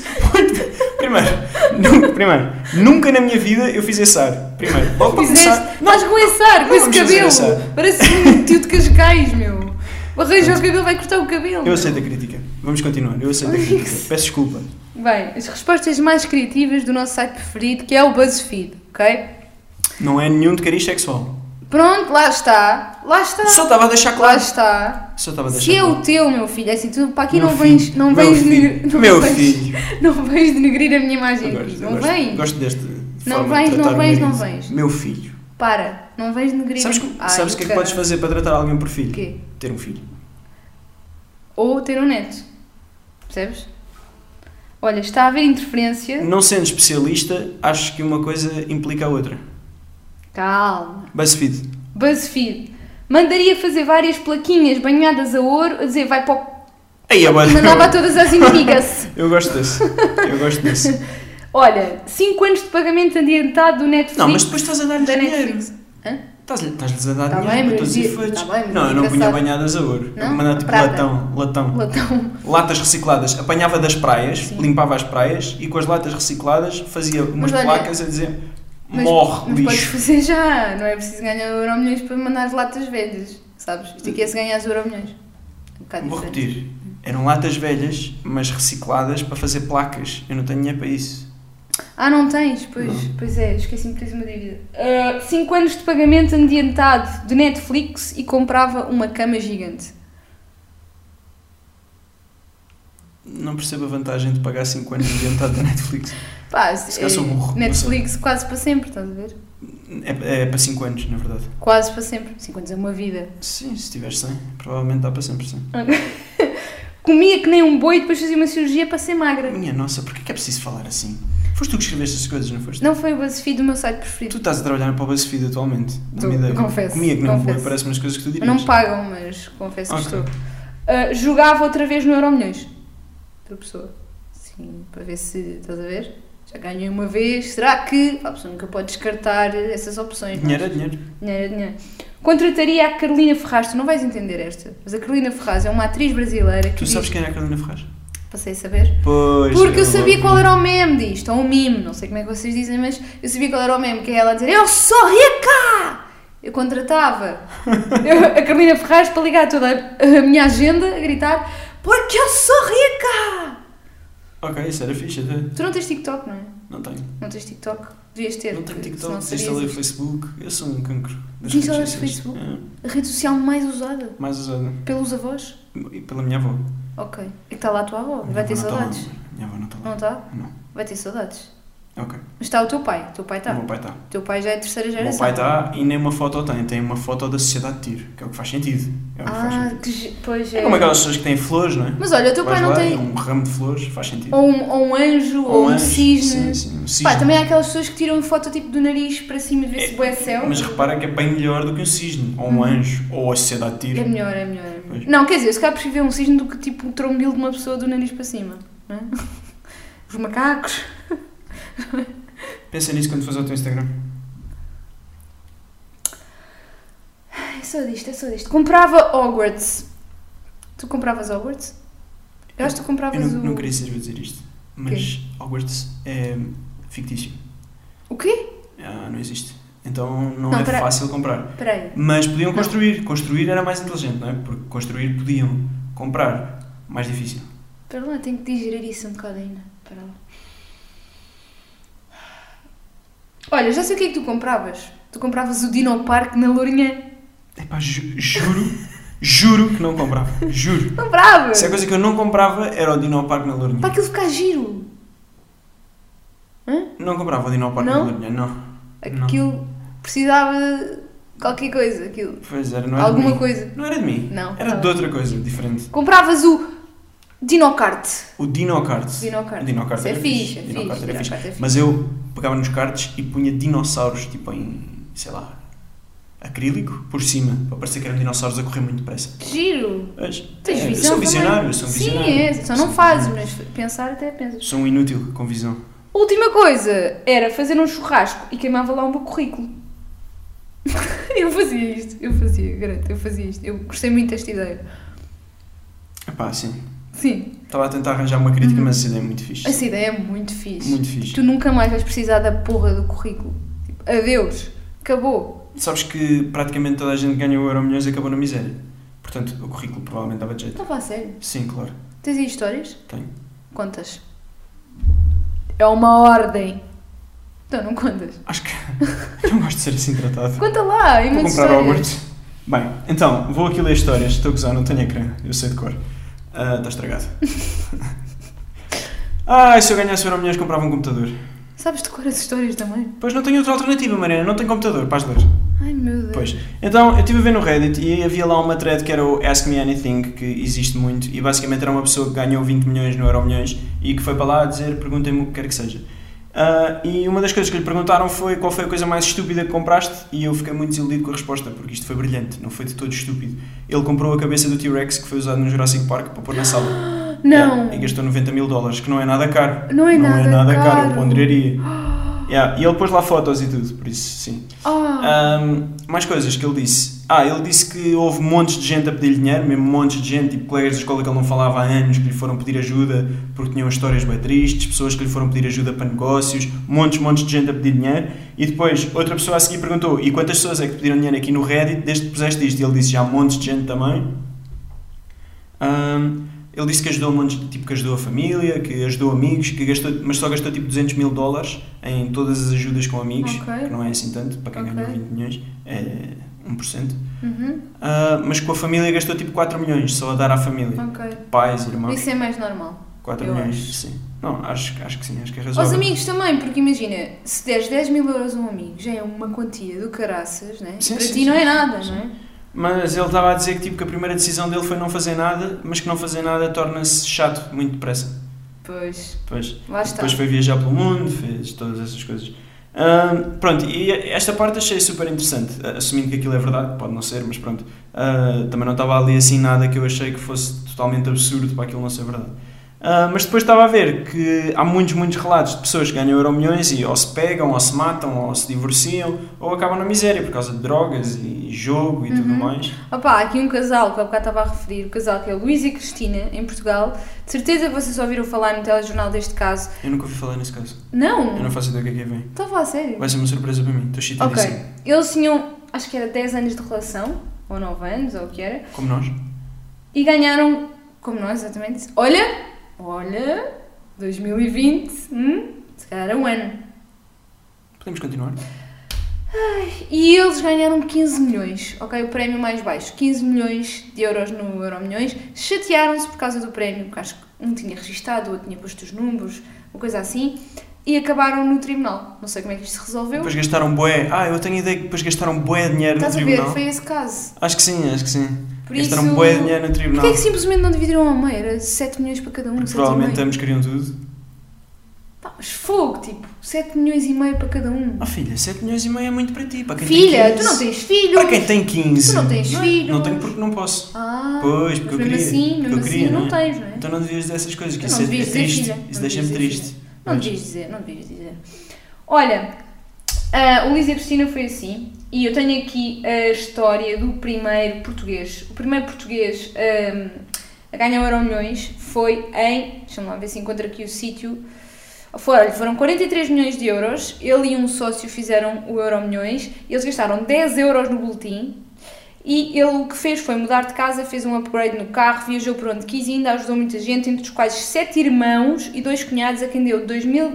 A: Primeiro, nunca na minha vida eu fiz esse ar. Primeiro, logo para começar.
B: Estás com esse ar, com esse cabelo. Parece um tio de Cascais, meu. Arranja o cabelo, vai cortar o cabelo.
A: Eu aceito a crítica. Vamos continuar. Eu aceito a crítica. Peço desculpa.
B: Bem, as respostas mais criativas do nosso site preferido, que é o BuzzFeed, ok?
A: Não é nenhum de cariz sexual.
B: Pronto, lá está.
A: Só estava a deixar claro.
B: Lá está.
A: Só estava a deixar
B: Se é
A: claro.
B: o teu, meu filho, é assim, tu para aqui
A: Meu
B: não
A: filho.
B: vens
A: Meu filho. Não vens
B: denegrir a minha imagem aqui. Não vens.
A: Gosto deste
B: Não
A: forma de
B: vens,
A: tratar
B: não
A: o
B: vens,
A: marido.
B: não vens.
A: Meu filho.
B: Para, não vens denegrir.
A: Sabes o que é que podes fazer para tratar alguém por filho?
B: O quê?
A: Ter um filho.
B: Ou ter um neto. Percebes? Olha, está a haver interferência.
A: Não sendo especialista, acho que uma coisa implica a outra.
B: Calma.
A: BuzzFeed.
B: Mandaria fazer várias plaquinhas banhadas a ouro, a dizer vai para o...
A: Aí,
B: mandava a todas as inimigas.
A: Eu gosto desse.
B: Olha, 5 anos de pagamento adiantado do Netflix.
A: Não, mas depois estás a dar-lhes dinheiro.
B: Netflix. Hã?
A: Estás-lhes a dar
B: Tá
A: dinheiro
B: bem,
A: para todos os efeitos. Não, eu não punha banhadas a ouro.
B: Não?
A: Eu mandava tipo
B: Prata.
A: latão.
B: Latão.
A: Latas recicladas. Apanhava das praias,
B: Sim.
A: limpava as praias e com as latas recicladas fazia umas
B: olha,
A: placas a dizer morre,
B: mas
A: lixo.
B: podes fazer já, não é preciso ganhar Euromilhões para mandar as latas velhas, sabes? Isto aqui é se ganhar as Euromilhões.
A: Vou repetir. Eram latas velhas, mas recicladas para fazer placas. Eu não tenho dinheiro para isso.
B: Ah, não tens? Pois,
A: Não.
B: Pois é, esqueci-me de ter uma dívida. 5 anos de pagamento adiantado de Netflix e comprava uma cama gigante.
A: Não percebo a vantagem de pagar 5 anos de adiantado da Netflix.
B: Pá,
A: Se calhar sou burro,
B: Netflix quase para sempre, estás a ver?
A: É para 5 anos, na verdade.
B: Quase para sempre. 5 anos é uma vida.
A: Sim, se tiveres 100, provavelmente dá para sempre 100.
B: Comia que nem um boi e depois fazia uma cirurgia para ser magra.
A: Minha nossa, porquê que é preciso falar assim? Foste tu que escreveste essas coisas, não foste?
B: Não foi o BuzzFeed do meu site
A: Tu
B: preferido.
A: estás a trabalhar para o BuzzFeed atualmente. Dá-me
B: Tô,
A: ideia.
B: confesso,
A: Comia que nem um boi,
B: confesso.
A: parece-me as coisas que tu dirias.
B: Não me pagam, mas confesso que
A: Ok.
B: estou. Jogava outra vez no Euromilhões. Outra pessoa. Sim, para ver se, estás a ver? Já ganhei uma vez. Será que... A pessoa nunca pode descartar essas opções.
A: Dinheiro é dinheiro.
B: Dinheiro é dinheiro. Contrataria a Carolina Ferraz. Tu não vais entender esta. Mas a Carolina Ferraz é uma atriz brasileira que
A: Tu sabes quem é a Carolina Ferraz?
B: Passei a saber.
A: Pois.
B: Porque eu sabia qual era o meme disto. Ou um meme. Não sei como é que vocês dizem, mas eu sabia qual era o meme. Que é ela a dizer, eu sou rica! Eu contratava a Carolina Ferraz para ligar toda a minha agenda a gritar, porque eu sou rica!
A: Ok, isso era fixe até.
B: Tu não tens TikTok, não é?
A: Não tenho.
B: Não tens TikTok? Devias ter.
A: Não tenho
B: porque
A: TikTok,
B: senão
A: desinstalei o
B: sabias.
A: Facebook. Eu sou um cancro. das
B: Desinstalaste o
A: redes sociais.
B: Facebook? A rede social mais usada
A: Mais usada.
B: pelos avós?
A: E pela minha avó.
B: Ok. É que está lá a tua avó.
A: Minha
B: Vai ter
A: avó não está lá,
B: saudades.
A: amor. Minha avó não está lá.
B: Não está?
A: Não.
B: Vai ter saudades.
A: Ok.
B: Mas está o teu pai está.
A: O meu pai está.
B: O teu pai já é terceira
A: O
B: geração.
A: meu pai está e nem uma foto tem uma foto da sociedade de tiro, que é o que faz sentido.
B: Pois é.
A: É como aquelas pessoas que têm flores, não é?
B: Mas olha, o teu pai não tem...
A: um ramo de flores, faz sentido.
B: Ou um anjo, ou um cisne.
A: Sim, um cisne.
B: Pá, também há aquelas pessoas que tiram foto tipo do nariz para cima e vê se é céu.
A: Mas repara que é bem melhor do que um cisne, ou um anjo, ou a sociedade de tiro.
B: É melhor. Não, quer dizer, eu se calhar prefiro ver um cisne do que tipo o trombil de uma pessoa do nariz para cima. Não é? Os macacos.
A: Pensa nisso quando fazes o teu Instagram.
B: É só disto. Comprava Hogwarts. Tu compravas Hogwarts? Eu acho que tu compravas
A: Eu não queria ser eu a dizer isto, mas Hogwarts é fictício.
B: O quê?
A: Não existe. Então não é fácil comprar.
B: Peraí.
A: Mas podiam construir. Construir era mais inteligente, não é? Porque construir podiam. Comprar, mais difícil.
B: Espera lá, tenho que digerir isso um bocado ainda. Espera lá. Olha, já sei o que é que tu compravas. Tu compravas o Dino Park na Lourinhã.
A: Epá, juro que não comprava. Juro.
B: Comprava!
A: Se a coisa que eu não comprava era o Dino Park na Lourinhã.
B: Para aquilo ficar giro. Hã?
A: Não comprava o Dino Park na Lourinhã, não.
B: Aquilo precisava de qualquer coisa. Aquilo.
A: Pois era, não era
B: alguma
A: de mim.
B: coisa.
A: Não era de mim.
B: Não.
A: Era de outra coisa, diferente.
B: Compravas o Dinokart.
A: O Dinokart.
B: O
A: Dinokart
B: isso
A: era
B: é fixe. É fixe.
A: Mas eu pegava nos karts e punha dinossauros, tipo em, sei lá, acrílico, por cima, para parecer que eram dinossauros a correr muito depressa.
B: Giro!
A: Tens visão, eu sou visionário.
B: Sim, só não fazes, mas pensar até pensas.
A: Sou um inútil com visão.
B: Última coisa era fazer um churrasco e queimava lá o meu currículo. Eu fazia isto. Eu gostei muito desta ideia.
A: Epá, sim.
B: Sim.
A: Estava a tentar arranjar uma crítica, mas essa ideia é muito fixe.
B: Essa ideia é muito fixe.
A: Muito fixe.
B: Tu nunca mais vais precisar da porra do currículo. Tipo, adeus. Acabou.
A: Sabes que praticamente toda a gente que ganha o Euromilhões acabou na miséria. Portanto, o currículo provavelmente dava de jeito.
B: Estava a sério?
A: Sim, claro.
B: Tens aí histórias?
A: Tenho.
B: Contas. É uma ordem. Então, não contas?
A: Acho que não gosto de ser assim tratado.
B: Conta lá,
A: vou comprar Hogwarts. Bem, então, vou aqui ler histórias. Estou a gozar, não tenho ecrã. Eu sei de cor. Está estragado. Se eu ganhasse o Euromilhões comprava um computador.
B: Sabes de cor as histórias também?
A: Pois não tenho outra alternativa, Mariana. Não tenho computador para as ler.
B: Ai, meu Deus.
A: Pois. Então, eu estive a ver no Reddit e havia lá uma thread que era o Ask Me Anything, que existe muito, e basicamente era uma pessoa que ganhou 20 milhões no Euromilhões e que foi para lá a dizer, perguntem-me o que quer que seja. E uma das coisas que lhe perguntaram foi qual foi a coisa mais estúpida que compraste, e eu fiquei muito desiludido com a resposta, porque isto foi brilhante, não foi de todo estúpido. Ele comprou a cabeça do T-Rex que foi usado no Jurassic Park para pôr na sala.
B: Não!
A: E gastou $90.000, que não é nada caro.
B: Não é nada caro.
A: Eu ponderaria. E ele pôs lá fotos e tudo, por isso, sim. Mais coisas que ele disse. Ele disse que houve montes de gente a pedir dinheiro, mesmo montes de gente, tipo colegas da escola que ele não falava há anos, que lhe foram pedir ajuda porque tinham histórias bem tristes, pessoas que lhe foram pedir ajuda para negócios, montes de gente a pedir dinheiro. E depois, outra pessoa a seguir perguntou, e quantas pessoas é que pediram dinheiro aqui no Reddit desde que puseste isto? E ele disse, já montes de gente também. Ele disse que ajudou um monte, tipo, que ajudou a família, que ajudou amigos, que gastou, mas só gastou tipo $200.000 em todas as ajudas com amigos, que não é assim tanto, para quem ganhou 20 milhões, é 1%. Mas com a família gastou tipo 4 milhões, só a dar à família. Pais, irmãos.
B: Isso é mais normal.
A: 4 milhões,
B: acho.
A: Sim. Não, acho que sim, acho que é razoável.
B: Aos amigos também, porque imagina, se deres 10.000 euros a um amigo, já é uma quantia do caraças, né?
A: Sim,
B: para
A: sim,
B: ti não é nada, não é?
A: Mas ele estava a dizer que, tipo, que a primeira decisão dele foi não fazer nada, mas que não fazer nada torna-se chato muito depressa.
B: Pois.
A: Lá está. Depois foi viajar pelo mundo, fez todas essas coisas. Pronto, e esta parte achei super interessante, assumindo que aquilo é verdade, pode não ser, mas pronto. Também não estava ali assim nada que eu achei que fosse totalmente absurdo para aquilo não ser verdade. Mas depois estava a ver que há muitos relatos de pessoas que ganham Euromilhões e ou se pegam, ou se matam, ou se divorciam, ou acabam na miséria por causa de drogas e jogo e tudo mais.
B: Há aqui um casal que eu bocado estava a referir, o casal que é Luís e Cristina, em Portugal. De certeza que vocês ouviram falar no telejornal deste caso.
A: Eu nunca ouvi falar nesse caso.
B: Não?
A: Eu não faço ideia do que é que vem.
B: Estou a falar sério?
A: Vai ser uma surpresa para mim, estou chitadíssimo.
B: Ok. Eles tinham, acho que era 10 anos de relação, ou 9 anos, ou o que era.
A: Como nós.
B: E ganharam, como nós, exatamente. Olha, 2020, se calhar era um ano.
A: Podemos continuar?
B: E eles ganharam 15 milhões, ok? O prémio mais baixo, 15 milhões de euros no Euromilhões. Chatearam-se por causa do prémio, porque acho que um tinha registado, o outro tinha posto os números, uma coisa assim. e acabaram no tribunal. Não sei como é que isto se resolveu.
A: Depois gastaram bué. Eu tenho a ideia que depois gastaram bué dinheiro no tribunal.
B: Estás a ver? Foi esse caso.
A: Acho que sim.
B: Por
A: Gastaram
B: isso,
A: bué dinheiro no tribunal.
B: Porquê é que simplesmente não dividiram ao meio? Era 7 milhões para cada um.
A: Provavelmente ambos queriam tudo.
B: Mas fogo, tipo, 7 milhões e meio para cada um.
A: Filha, 7 milhões e meio é muito para ti. Para quem
B: filha,
A: tem 15.
B: Tu não tens filhos.
A: Para quem tem 15.
B: Tu não tens filhos.
A: Não tenho porque não posso.
B: Pois,
A: porque eu
B: mesmo
A: queria.
B: assim, mesmo assim não tens, não é?
A: Então não devias dizer essas coisas, que
B: isso é triste.
A: Filha. Isso deixa-me triste.
B: Não devias dizer. Olha, o Luís e a Cristina foi assim, e eu tenho aqui a história do primeiro português. O primeiro português a ganhar o Euromilhões foi em... Deixa-me lá ver se encontro aqui o sítio. Foram 43 milhões de euros. Ele e um sócio fizeram o Euromilhões. Eles gastaram 10 euros no boletim. E ele o que fez foi mudar de casa, fez um upgrade no carro, viajou por onde quis e ainda ajudou muita gente, entre os quais 7 irmãos e 2 cunhados, a quem deu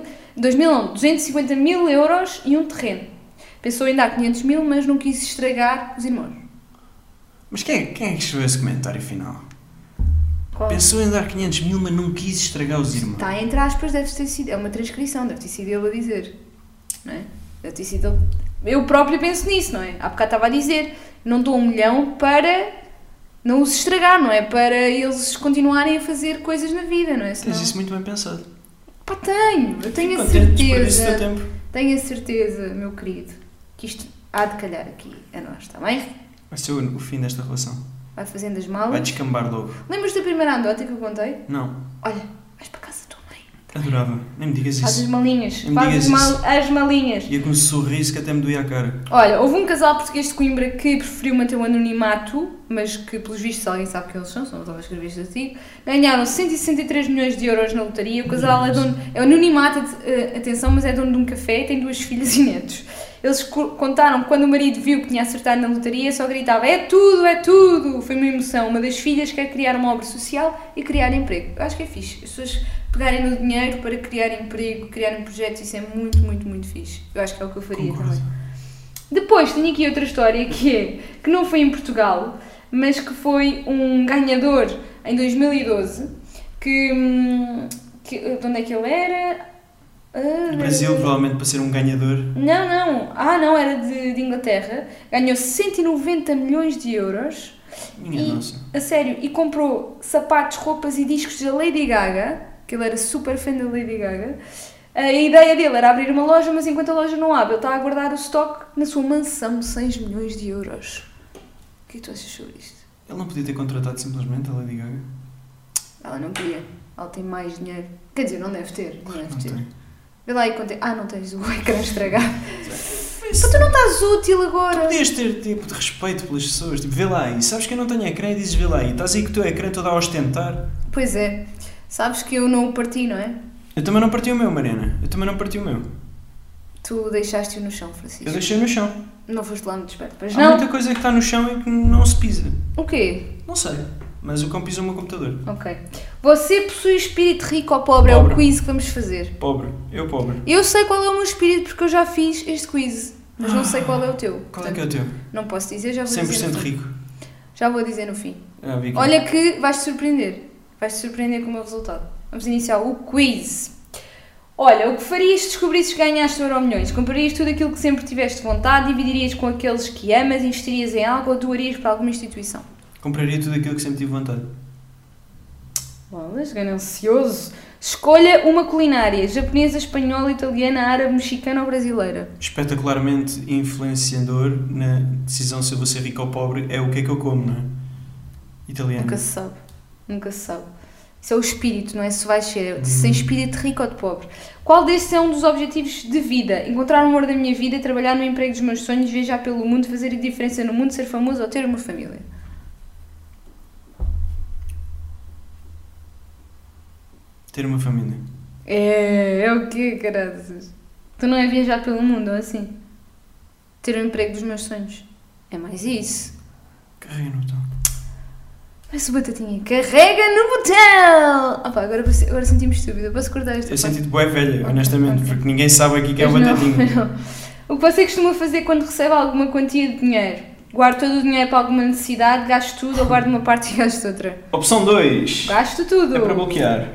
B: 250 mil euros e um terreno. Pensou em dar 500 mil, mas não quis estragar os irmãos.
A: Mas quem é que escreveu esse comentário final?
B: Qual?
A: Pensou em dar 500 mil, mas não quis estragar os irmãos.
B: Está entre aspas, deve ter sido. É uma transcrição, deve ter sido ele a dizer. Não é? Deve ter sido ele. Eu próprio penso nisso, não é? Há bocado estava a dizer, não dou 1 milhão para não os estragar, não é? Para eles continuarem a fazer coisas na vida, não é?
A: Senão... Tens isso muito bem pensado.
B: Pá, eu tenho a certeza. Tenho a certeza, meu querido, que isto há de calhar aqui a nós, está bem?
A: Vai ser o fim desta relação.
B: Vai fazendo as malas.
A: Vai descambar logo.
B: Lembras da primeira anedota que eu contei?
A: Não.
B: Olha, vais para casa da tua mãe.
A: Adorava. Nem me digas isso.
B: Faz as malinhas. Faz as malinhas.
A: E com um sorriso que até me doía a cara.
B: Olha, houve um casal português de Coimbra que preferiu manter o anonimato, mas que, pelos vistos, alguém sabe quem eles são, não estava a escrever isto assim, ganharam 163 milhões de euros na lotaria. O casal é anonimato, atenção, mas é dono de um café e tem 2 filhas e netos. Eles contaram que quando o marido viu que tinha acertado na lotaria, só gritava: é tudo, é tudo! Foi uma emoção. Uma das filhas quer criar uma obra social e criar emprego. Eu acho que é fixe. As pessoas pegarem no dinheiro para criar emprego, criarem projetos, isso é muito, muito, muito fixe. Eu acho que é o que eu faria também. Depois, tenho aqui outra história que não foi em Portugal, mas que foi um ganhador em 2012, de onde é que ele era?
A: No Brasil, provavelmente para ser um ganhador.
B: Não, era de Inglaterra. Ganhou 190 milhões de euros.
A: Minha nossa.
B: A sério, e comprou sapatos, roupas e discos da Lady Gaga, que ele era super fã da Lady Gaga. A ideia dele era abrir uma loja, mas enquanto a loja não abre, ele está a guardar o estoque na sua mansão de 6 milhões de euros. O que é que tu achas sobre isto?
A: Ele não podia ter contratado simplesmente a Lady Gaga?
B: Ela não queria. Ela tem mais dinheiro. Quer dizer, não deve ter. Não deve ter.
A: Tem.
B: Vê lá e contei. Não tens o ecrã estragado. Mas tu não estás útil agora.
A: Tu podias ter tipo de respeito pelas pessoas. Tipo, vê lá aí. Sabes que eu não tenho ecrã e dizes vê lá aí. Estás aí com o teu ecrã todo a ostentar.
B: Pois é. Sabes que eu não o parti, não é?
A: Eu também não parti o meu, Mariana. Eu também não parti o meu.
B: Tu deixaste-o no chão, Francisco.
A: Eu deixei no chão.
B: Não foste lá muito esperto. Mas
A: Há muita coisa que está no chão e que não se pisa.
B: O quê?
A: Não sei. Mas o cão pisou o meu computador.
B: Ok. Você possui espírito rico ou pobre? É o quiz que vamos fazer.
A: Pobre. Eu pobre.
B: Eu sei qual é o meu espírito porque eu já fiz este quiz. Mas não sei qual é o teu.
A: Qual é que é o teu?
B: Não posso dizer, já vou
A: 100%
B: dizer no fim.
A: rico.
B: Já vou dizer no fim.
A: Vi
B: Olha que vais-te surpreender. Vais-te surpreender com o meu resultado. Vamos iniciar o quiz. Olha, o que farias se descobrisses que ganhaste Euromilhões? Comprarias tudo aquilo que sempre tiveste vontade, dividirias com aqueles que amas, investirias em algo ou doarias para alguma instituição?
A: Compraria tudo aquilo que sempre tive vontade.
B: Bolas, ganancioso. Escolha uma culinária: japonesa, espanhola, italiana, árabe, mexicana ou brasileira?
A: Espetacularmente influenciador na decisão se eu vou ser rico ou pobre é o que é que eu como, não é? Italiano.
B: Nunca se sabe. Nunca se sabe. Isso é o espírito, não é se vais ser. Sem espírito de rico ou de pobre. Qual destes é um dos objetivos de vida? Encontrar o amor da minha vida, trabalhar no emprego dos meus sonhos, viajar pelo mundo, fazer a diferença no mundo, ser famoso ou ter uma família?
A: Ter uma família.
B: É o quê, caraças? Tu não é viajar pelo mundo, ou assim? Ter o emprego dos meus sonhos. É mais isso.
A: Carrega no botão.
B: Parece o batatinha. Carrega no botão! Opa, agora senti-me estúpida. Posso cortar esta?
A: Eu senti-te bué velha, honestamente, porque ninguém sabe aqui que é o batatinha.
B: Não. O que você costuma fazer quando recebe alguma quantia de dinheiro? Guardo todo o dinheiro para alguma necessidade, gasto tudo ou guardo uma parte e gasto outra?
A: Opção 2.
B: Gasto tudo.
A: É para bloquear.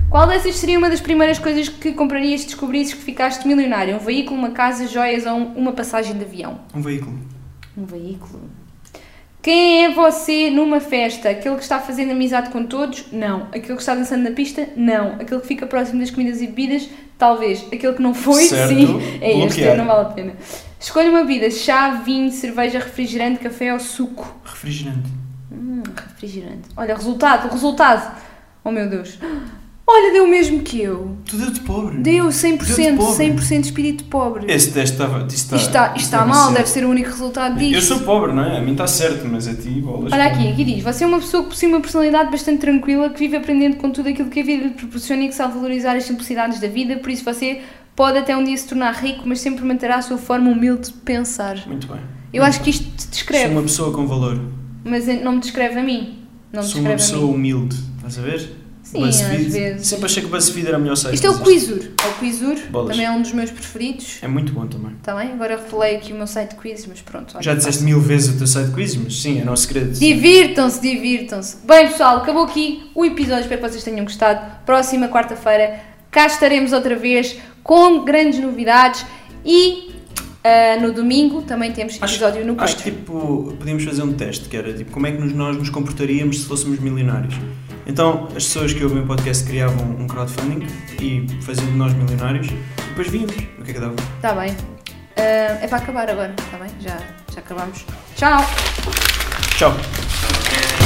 B: Qual dessas seria uma das primeiras coisas que comprarias se descobrisses que ficaste milionário? Um veículo, uma casa, joias ou uma passagem de avião?
A: Um veículo.
B: Um veículo. Quem é você numa festa? Aquele que está fazendo amizade com todos? Não. Aquele que está dançando na pista? Não. Aquele que fica próximo das comidas e bebidas? Talvez. Aquele que não foi?
A: Certo.
B: Sim. É este,
A: Bloquear.
B: não vale a pena. Escolha uma bebida. Chá, vinho, cerveja, refrigerante, café ou suco?
A: Refrigerante.
B: Refrigerante. Olha, resultado. Oh meu Deus. Olha, deu o mesmo que eu.
A: Tu deu-te pobre.
B: Deu 100%,
A: Deu-te pobre.
B: 100% espírito pobre.
A: Esse teste
B: Está mal, deve ser o único resultado disto.
A: Eu sou pobre, não é? A mim está certo, mas a ti, bolas.
B: Olha aqui diz, você é uma pessoa que possui uma personalidade bastante tranquila, que vive aprendendo com tudo aquilo que a vida lhe proporciona e que sabe valorizar as simplicidades da vida, por isso você pode até um dia se tornar rico, mas sempre manterá a sua forma humilde de pensar.
A: Muito bem.
B: Eu acho que isto te descreve.
A: Sou uma pessoa com valor.
B: Mas não me descreve a mim. Não me
A: Sou uma
B: descreve
A: pessoa
B: a mim.
A: humilde, estás a ver?
B: Sim,
A: BuzzFeed.
B: às vezes.
A: Sempre achei que o BuzzFeed era o melhor site.
B: Isto é o Quizur. É o Quizur,
A: Bolas.
B: também é um dos meus preferidos.
A: É muito bom também.
B: Está bem? Agora eu revelei aqui o meu site de quizzes, mas pronto. Olha,
A: Já disseste 1000 vezes o teu site de quiz, mas sim, é nosso segredo.
B: Divirtam-se. Bem, pessoal, acabou aqui o episódio. Espero que vocês tenham gostado. Próxima quarta-feira cá estaremos outra vez com grandes novidades e no domingo também temos episódio no Patreon.
A: Acho que podíamos fazer um teste, que era tipo, como é que nós nos comportaríamos se fôssemos milionários. Então, as pessoas que ouvem o podcast criavam um crowdfunding e faziam de nós milionários e depois víamos o que é que dava.
B: Está bem. É para acabar agora, está bem? Já acabamos. Tchau!
A: Tchau!